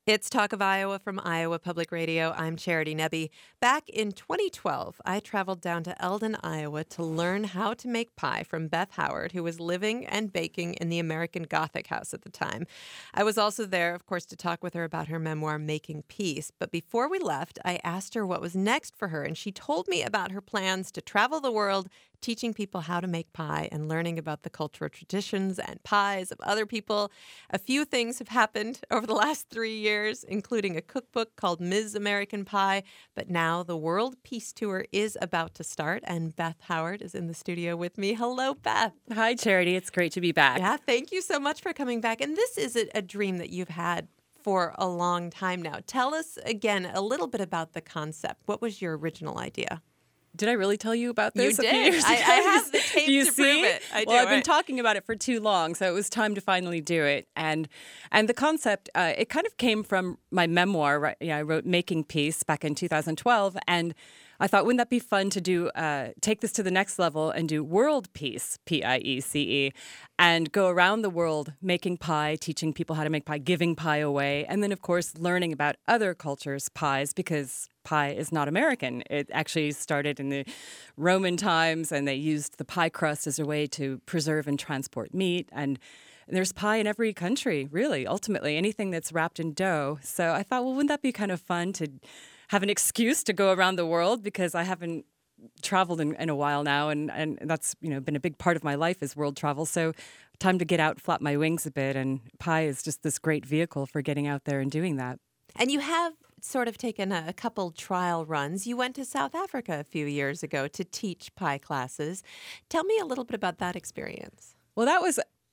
It's Talk of Iowa from Iowa Public Radio. I'm Charity Nebbe. Back in 2012, I traveled down to Eldon, Iowa to learn how to make pie from Beth Howard, who was living and baking in the American Gothic House at the time. I was also there, of course, to talk with her about her memoir, Making Peace. But before we left, I asked her what was next for her, and she told me about her plans to travel the world teaching people how to make pie and learning about the cultural traditions and pies of other people. A few things have happened over the last 3 years, including a cookbook called Ms. American Pie. But now the World Peace Tour is about to start, and Beth Howard is in the studio with me. Hello, Beth. Hi, Charity. It's great to be back. Yeah, thank you so much for coming back. And this is a dream that you've had for a long time now. Tell us again a little bit about the concept. What was your original idea? Did I really tell you about this? You a few did. years I ago? have the tape you to see? prove it. I do. Well, I've been talking about it for too long, so it was time to finally do it. And the concept, it kind of came from my memoir. Right? Yeah, I wrote Making Peace back in 2012, and I thought, wouldn't that be fun to do? Take this to the next level and do world peace, Piece, and go around the world making pie, teaching people how to make pie, giving pie away, and then of course learning about other cultures' pies because pie is not American. It actually started in the Roman times, and they used the pie crust as a way to preserve and transport meat. And there's pie in every country, really, ultimately, anything that's wrapped in dough. So I thought, well, wouldn't that be kind of fun to have an excuse to go around the world, because I haven't traveled in a while now, and that's been a big part of my life is world travel. So time to get out, flap my wings a bit, and pie is just this great vehicle for getting out there and doing that. And you have sort of taken a couple trial runs. You went to South Africa a few years ago to teach pie classes. Tell me a little bit about that experience. Well, that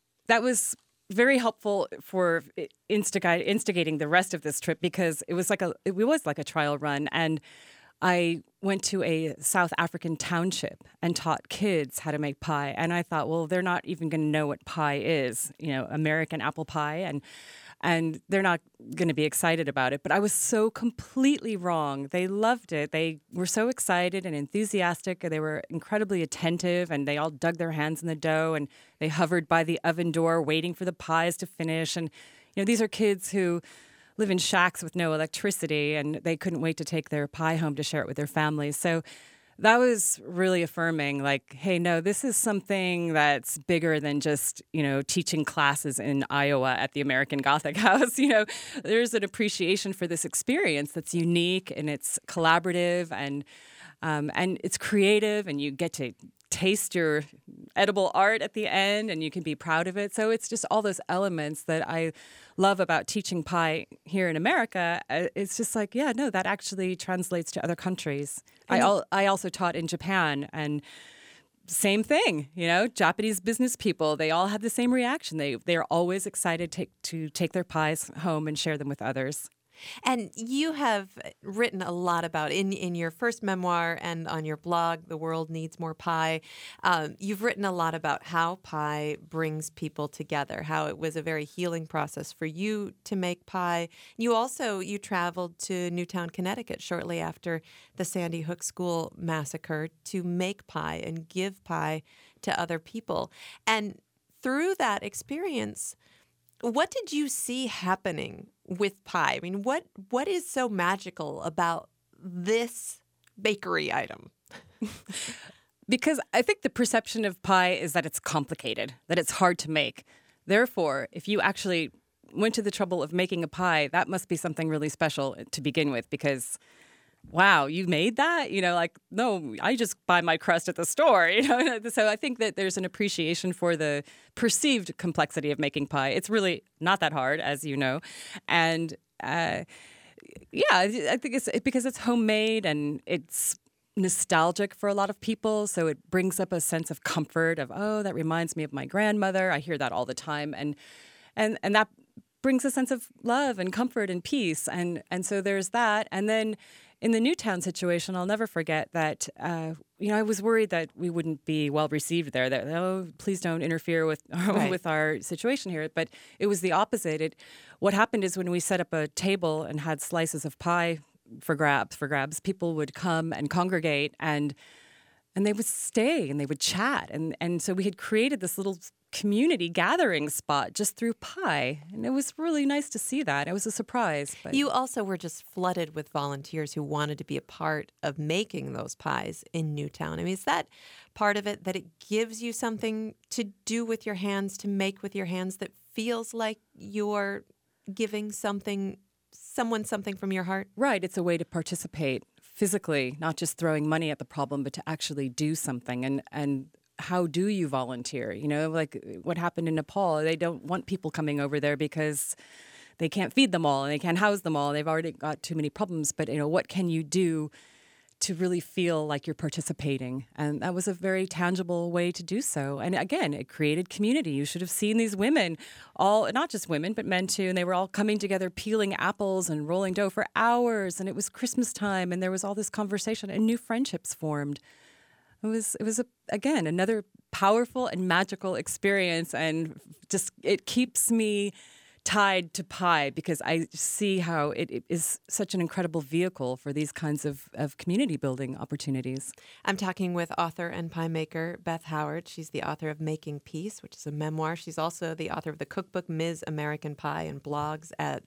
was very helpful for instigating the rest of this trip, because it was like a trial run, and I went to a South African township and taught kids how to make pie. And I thought, well, they're not even going to know what pie is, American apple pie, and they're not going to be excited about it. But I was so completely wrong. They loved it. They were so excited and enthusiastic. They were incredibly attentive, and they all dug their hands in the dough, and they hovered by the oven door waiting for the pies to finish. And, these are kids who live in shacks with no electricity, and they couldn't wait to take their pie home to share it with their families. So that was really affirming, like, hey, no, this is something that's bigger than just, teaching classes in Iowa at the American Gothic House. There's an appreciation for this experience that's unique, and it's collaborative, and it's creative, and you get to taste your edible art at the end, and you can be proud of it. So it's just all those elements that I love about teaching pie here in America. It's just like, yeah, no, that actually translates to other countries. I also taught in Japan, and same thing, Japanese business people, they all had the same reaction. They're always excited to take their pies home and share them with others. And you have written a lot about, in your first memoir and on your blog, The World Needs More Pie, you've written a lot about how pie brings people together, how it was a very healing process for you to make pie. You traveled to Newtown, Connecticut shortly after the Sandy Hook School massacre to make pie and give pie to other people. And through that experience, what did you see happening with pie? I mean, what is so magical about this bakery item? Because I think the perception of pie is that it's complicated, that it's hard to make. Therefore, if you actually went to the trouble of making a pie, that must be something really special to begin with, because wow, you made that? No, I just buy my crust at the store, So I think that there's an appreciation for the perceived complexity of making pie. It's really not that hard, as you know. And I think it's because it's homemade and it's nostalgic for a lot of people. So it brings up a sense of comfort of, oh, that reminds me of my grandmother. I hear that all the time. And that brings a sense of love and comfort and peace. And so there's that. And then in the Newtown situation, I'll never forget that, I was worried that we wouldn't be well received there, that, oh, please don't interfere with Right. with our situation here. But it was the opposite. What happened is when we set up a table and had slices of pie for grabs, people would come and congregate, and and they would stay and they would chat. And so we had created this little community gathering spot just through pie. And it was really nice to see that. It was a surprise. But You also were just flooded with volunteers who wanted to be a part of making those pies in Newtown. I mean, is that part of it, that it gives you something to do with your hands, to make with your hands, that feels like you're giving someone something from your heart? Right. It's a way to participate physically, not just throwing money at the problem, but to actually do something. And how do you volunteer? You know, like what happened in Nepal, they don't want people coming over there because they can't feed them all and they can't house them all. They've already got too many problems. But, you know, what can you do to really feel like you're participating? And that was a very tangible way to do so. And again, it created community. You should have seen these women, all, not just women, but men too. And they were all coming together, peeling apples and rolling dough for hours. And it was Christmas time. And there was all this conversation and new friendships formed. It was again, another powerful and magical experience. And just, it keeps me tied to pie because I see how it is such an incredible vehicle for these kinds of community building opportunities. I'm talking with author and pie maker Beth Howard. She's the author of Making Peace, which is a memoir. She's also the author of the cookbook Ms. American Pie and blogs at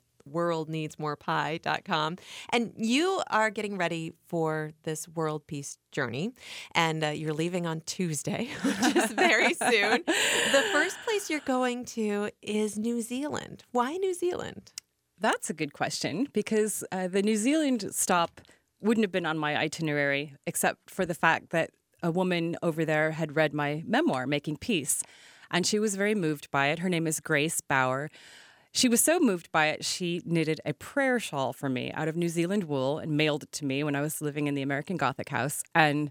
worldneedsmorepie.com. And you are getting ready for this world peace journey, and you're leaving on Tuesday, which is very soon. The first place you're going to is New Zealand. Why New Zealand? That's a good question, because the New Zealand stop wouldn't have been on my itinerary except for the fact that a woman over there had read my memoir, Making Peace, and she was very moved by it. Her name is Grace Bauer. She was so moved by it, she knitted a prayer shawl for me out of New Zealand wool and mailed it to me when I was living in the American Gothic House. And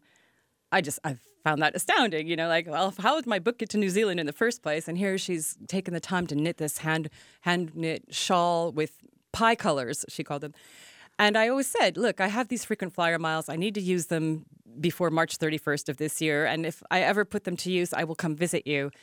I found that astounding, you know, like, well, how did my book get to New Zealand in the first place? And here she's taken the time to knit this hand knit shawl with pie colors, she called them. And I always said, look, I have these frequent flyer miles. I need to use them before March 31st of this year. And if I ever put them to use, I will come visit you.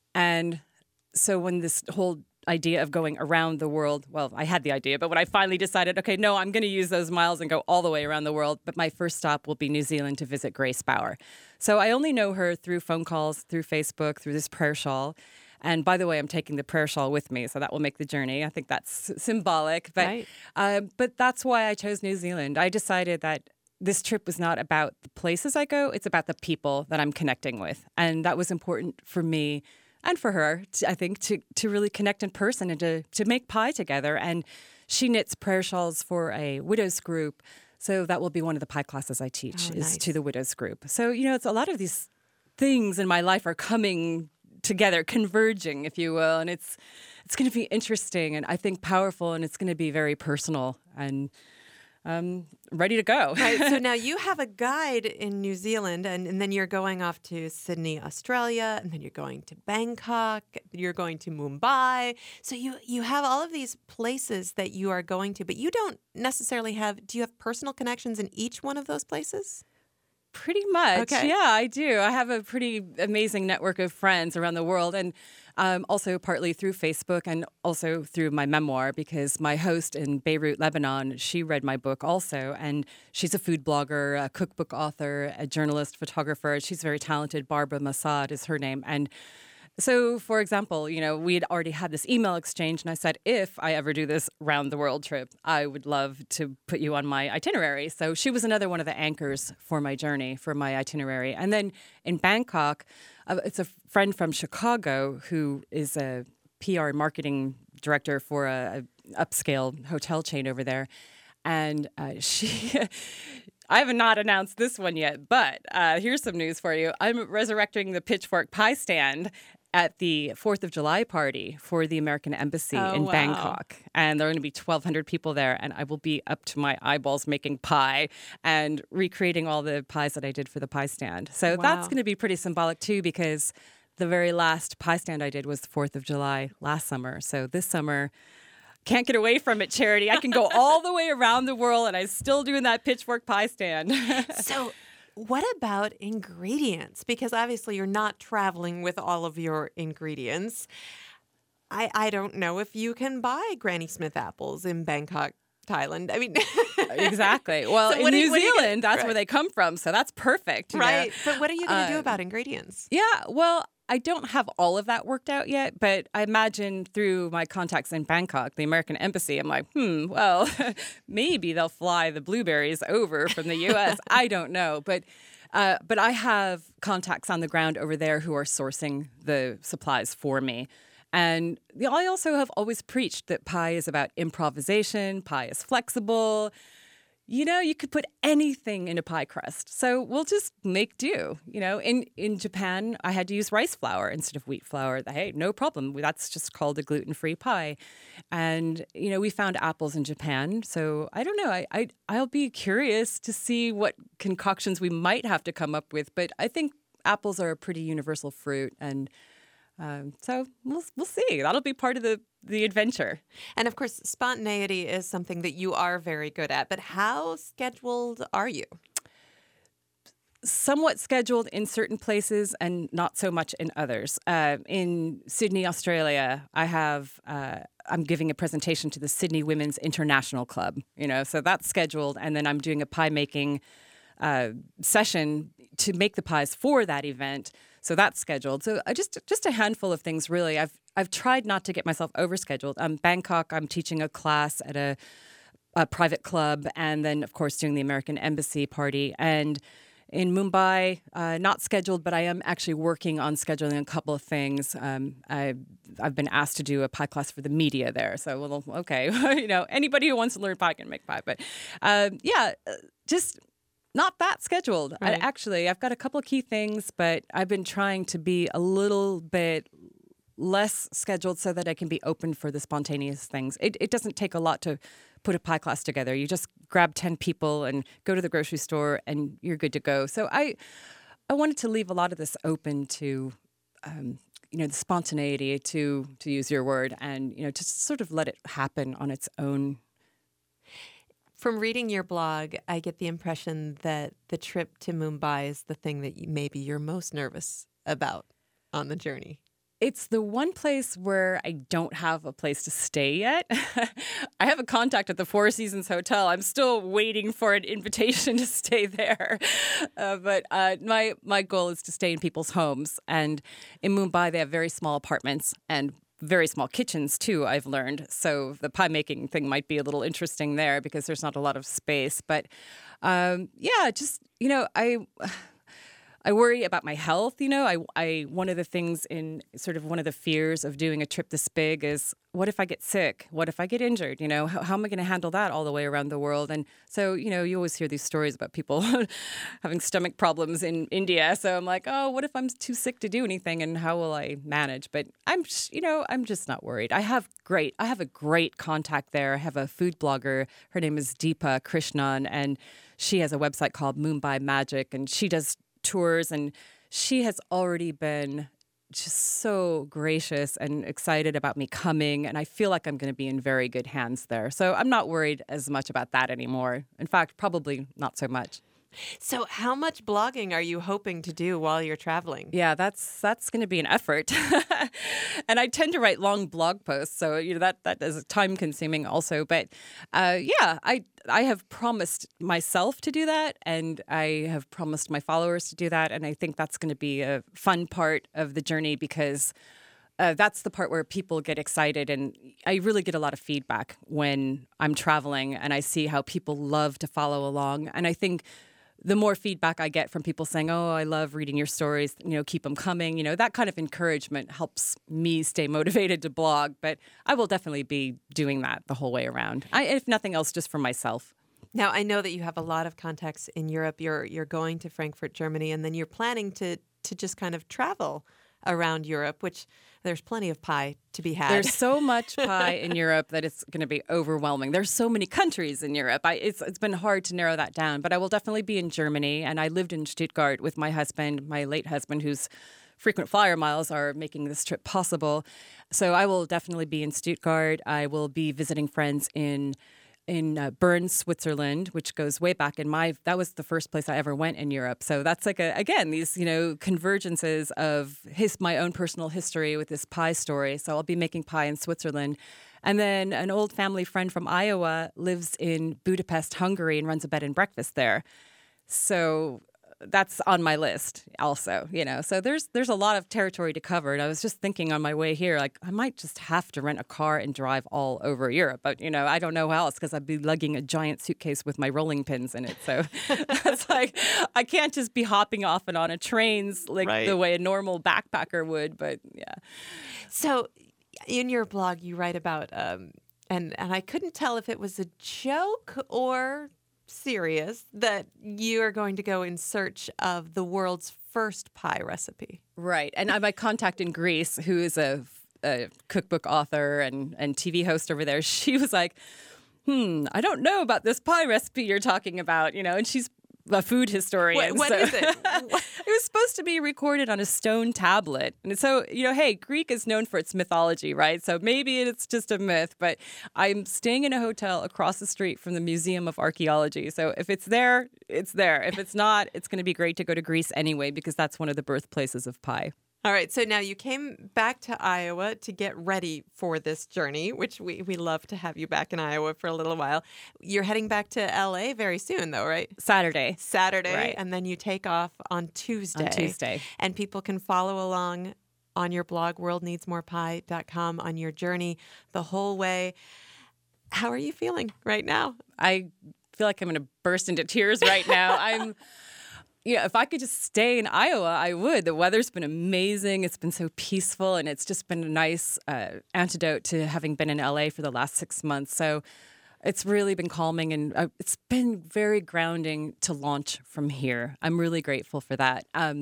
And so when this whole idea of going around the world, well, I had the idea, but when I finally decided, okay, no, I'm going to use those miles and go all the way around the world, but my first stop will be New Zealand to visit Grace Bauer. So I only know her through phone calls, through Facebook, through this prayer shawl. And by the way, I'm taking the prayer shawl with me, so that will make the journey. I think that's symbolic. But, right. But that's why I chose New Zealand. I decided that this trip was not about the places I go, it's about the people that I'm connecting with. And that was important for me and for her, I think, to really connect in person and to make pie together. And she knits prayer shawls for a widows group. So that will be one of the pie classes I teach, is to the widows group. So, you know, it's a lot of these things in my life are coming together, converging, if you will. And it's going to be interesting and I think powerful, and it's going to be very personal and ready to go. Right. So now you have a guide in New Zealand, and then you're going off to Sydney, Australia, and then you're going to Bangkok, you're going to Mumbai. So you have all of these places that you are going to, but you don't necessarily do you have personal connections in each one of those places? Pretty much. Okay. Yeah, I do. I have a pretty amazing network of friends around the world, and also partly through Facebook and also through my memoir, because my host in Beirut, Lebanon, she read my book also, and she's a food blogger, a cookbook author, a journalist, photographer. She's very talented. Barbara Massad is her name. And so, for example, you know, we had already had this email exchange, and I said, if I ever do this round the world trip, I would love to put you on my itinerary. So she was another one of the anchors for my journey, for my itinerary. And then in Bangkok, it's a friend from Chicago who is a PR and marketing director for a upscale hotel chain over there. And she... I have not announced this one yet, but here's some news for you. I'm resurrecting the Pitchfork Pie Stand at the 4th of July party for the American Embassy in Bangkok. And there are going to be 1,200 people there, and I will be up to my eyeballs making pie and recreating all the pies that I did for the pie stand. So that's going to be pretty symbolic, too, because the very last pie stand I did was the 4th of July last summer. So this summer... Can't get away from it, Charity. I can go all the way around the world and I'm still doing that Pitchfork Pie Stand. So what about ingredients? Because obviously you're not traveling with all of your ingredients. I don't know if you can buy Granny Smith apples in Bangkok Thailand. I mean, exactly. Well, so in New Zealand, that's where they come from. So that's perfect. Right. But what are you going to do about ingredients? Yeah. Well, I don't have all of that worked out yet, but I imagine through my contacts in Bangkok, the American embassy, I'm like, well, maybe they'll fly the blueberries over from the U.S. I don't know. But I have contacts on the ground over there who are sourcing the supplies for me. And I also have always preached that pie is about improvisation, pie is flexible. You know, you could put anything in a pie crust. So we'll just make do. You know, in Japan, I had to use rice flour instead of wheat flour. Hey, no problem. That's just called a gluten-free pie. And, you know, we found apples in Japan. So I don't know. I'll be curious to see what concoctions we might have to come up with. But I think apples are a pretty universal fruit. And so we'll see. That'll be part of the adventure. And of course, spontaneity is something that you are very good at. But how scheduled are you? Somewhat scheduled in certain places and not so much in others. In Sydney, Australia, I'm giving a presentation to the Sydney Women's International Club. You know, so that's scheduled, and then I'm doing a pie making session to make the pies for that event. So that's scheduled. So just a handful of things, really. I've tried not to get myself overscheduled. Bangkok, I'm teaching a class at a private club, and then, of course, doing the American Embassy party. And in Mumbai, not scheduled, but I am actually working on scheduling a couple of things. I've been asked to do a pie class for the media there. So, well, okay, you know, anybody who wants to learn pie can make pie. But just not that scheduled. Right. I've got a couple of key things, but I've been trying to be a little bit less scheduled so that I can be open for the spontaneous things. It doesn't take a lot to put a pie class together. You just grab 10 people and go to the grocery store and you're good to go. So I wanted to leave a lot of this open to, the spontaneity, to use your word, and, you know, to sort of let it happen on its own. From reading your blog, I get the impression that the trip to Mumbai is the thing that maybe you're most nervous about on the journey. It's the one place where I don't have a place to stay yet. I have a contact at the Four Seasons Hotel. I'm still waiting for an invitation to stay there. But my goal is to stay in people's homes. And in Mumbai, they have very small apartments and very small kitchens, too, I've learned. So the pie making thing might be a little interesting there because there's not a lot of space. But I worry about my health. You know, I one of the things in sort of one of the fears of doing a trip this big is, what if I get sick? What if I get injured? You know, how am I going to handle that all the way around the world? And so, you know, you always hear these stories about people having stomach problems in India. So I'm like, oh, what if I'm too sick to do anything, and how will I manage? But I'm just not worried. I have a great contact there. I have a food blogger. Her name is Deepa Krishnan, and she has a website called Mumbai Magic, and she does tours, and she has already been just so gracious and excited about me coming, and I feel like I'm going to be in very good hands there. So I'm not worried as much about that anymore. In fact, probably not so much. So how much blogging are you hoping to do while you're traveling? Yeah, that's going to be an effort. And I tend to write long blog posts, so you know that is time consuming also. But I have promised myself to do that, and I have promised my followers to do that, and I think that's going to be a fun part of the journey because that's the part where people get excited, and I really get a lot of feedback when I'm traveling, and I see how people love to follow along, and I think the more feedback I get from people saying, oh, I love reading your stories, you know, keep them coming, you know, that kind of encouragement helps me stay motivated to blog. But I will definitely be doing that the whole way around. If nothing else, just for myself. Now, I know that you have a lot of contacts in Europe. You're going to Frankfurt, Germany, and then you're planning to just kind of travel around Europe, which there's plenty of pie to be had. There's so much pie in Europe that it's going to be overwhelming. There's so many countries in Europe. It's been hard to narrow that down, but I will definitely be in Germany. And I lived in Stuttgart with my husband, my late husband, whose frequent flyer miles are making this trip possible. So I will definitely be in Stuttgart. I will be visiting friends in Bern, Switzerland, which goes way back that was the first place I ever went in Europe. So that's like these, you know, convergences of my own personal history with this pie story. So I'll be making pie in Switzerland. And then an old family friend from Iowa lives in Budapest, Hungary, and runs a bed and breakfast there. So that's on my list also, So there's a lot of territory to cover. And I was just thinking on my way here, like, I might just have to rent a car and drive all over Europe. But, I don't know how else, because I'd be lugging a giant suitcase with my rolling pins in it. So it's like, I can't just be hopping off and on a trains the way a normal backpacker would. But yeah. So in your blog, you write about, and I couldn't tell if it was a joke or serious, that you are going to go in search of the world's first pie recipe. Right. And I have my contact in Greece, who is a cookbook author and TV host over there. She was like, I don't know about this pie recipe you're talking about, and she's a food historian. What is it? It was supposed to be recorded on a stone tablet. And so, hey, Greek is known for its mythology, right? So maybe it's just a myth, but I'm staying in a hotel across the street from the Museum of Archaeology. So if it's there, it's there. If it's not, it's going to be great to go to Greece anyway, because that's one of the birthplaces of pie. All right. So now you came back to Iowa to get ready for this journey, which we love to have you back in Iowa for a little while. You're heading back to LA very soon, though, right? Saturday. Right. And then you take off on Tuesday. And people can follow along on your blog, worldneedsmorepie.com, on your journey the whole way. How are you feeling right now? I feel like I'm going to burst into tears right now. If I could just stay in Iowa, I would. The weather's been amazing. It's been so peaceful, and it's just been a nice antidote to having been in LA for the last 6 months. So it's really been calming, and it's been very grounding to launch from here. I'm really grateful for that.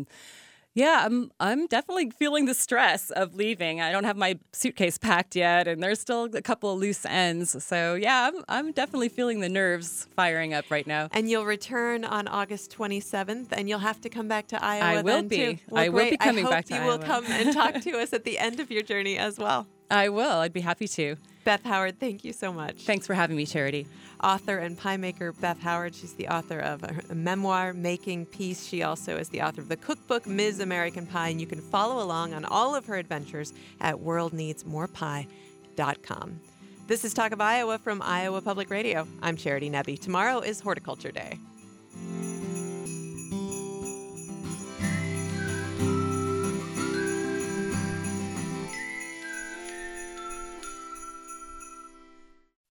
I'm definitely feeling the stress of leaving. I don't have my suitcase packed yet, and there's still a couple of loose ends. So yeah, I'm definitely feeling the nerves firing up right now. And you'll return on August 27th, and you'll have to come back to Iowa. I will be. Well, I will be coming back to Iowa. I hope you will come and talk to us at the end of your journey as well. I will. I'd be happy to. Beth Howard, thank you so much. Thanks for having me, Charity. Author and pie maker Beth Howard. She's the author of a memoir, Making Peace. She also is the author of the cookbook, Ms. American Pie. And you can follow along on all of her adventures at worldneedsmorepie.com. This is Talk of Iowa from Iowa Public Radio. I'm Charity Nebbe. Tomorrow is Horticulture Day.